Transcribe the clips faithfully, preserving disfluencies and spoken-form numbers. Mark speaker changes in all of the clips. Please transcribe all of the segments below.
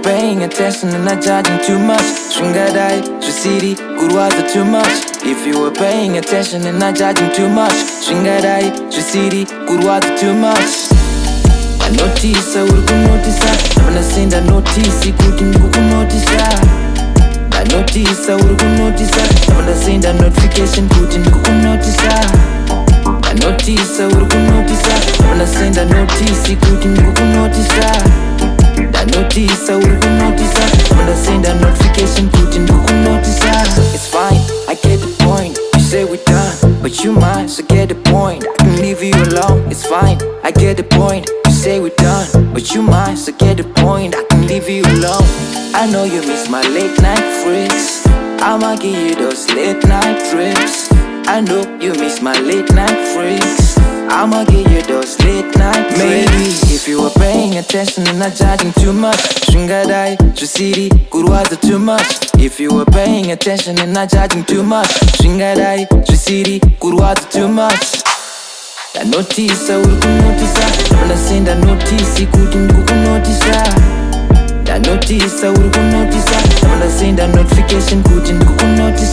Speaker 1: paying attention and not judging too much, Shringadai, Shusiri, Gurwaza too much. If you were paying attention and not judging too much, Shringadai, Shusiri, Gurwaza too much. I notice, I will go notice. When I send a notice, it couldn't go notice. I notice, I will go notice. When I send a notification, couldn't go notice. I notice, I will go notice. When I send a notice, it couldn't go notice. I notice, I will go notice. When I send a notification, couldn't go notice. It's fine, I get the point. You say we're done, but you might, so get the point. I can leave you alone, it's fine, I get the point. You say we're done, but you might, so get the point. I can leave you alone. I know you miss my late night freaks. I'ma give you those late night trips. I know you miss my late night freaks. I'ma give you those late night trips. Maybe if you were paying attention and not judging too much, Shringadai, Shusiri, Gurwaza too much. If you were paying attention and not judging too much, Shringadai, Shusiri, Gurwaza too much. I notice, I will go notice. When I send a notice, it couldn't go notice. I notice, I will go notice. When I send a notification, couldn't go notice.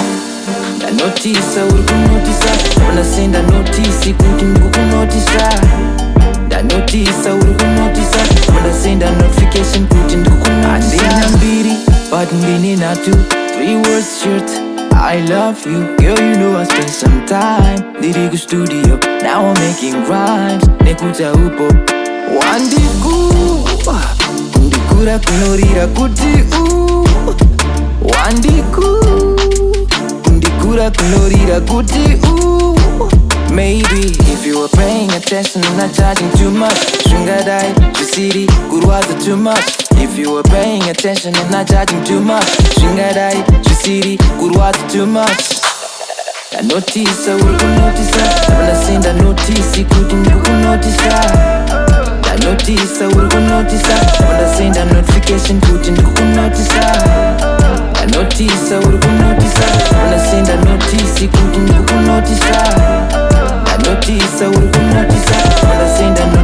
Speaker 1: I notice, I will go notice. When I send a notice, it couldn't go notice. I notice, I will go notice. When I send a notification, couldn't go notice. Andina mbiri, but mbini na two. Three words short, I love you. Girl, you know I spent some time. Dirigo studio, now I'm making rhymes. Nekuta upo Wandiku Kundikura kunorira kuti u Wandiku Kundikura kunorira kuti u. Maybe if you were paying attention and not judging too much, Shringadai, Shusiri, Gurwaza too much. If you were paying attention and not judging too much, Shringadai, Shusiri, Gurwaza too much. I notice, I will go notice. When I send a notice, it couldn't go notice. I notice, I will go notice. When I send a notification, couldn't go notice. I notice, I will go notice. When I send a notice, it couldn't go notice. I notice, I will go notice. When I send a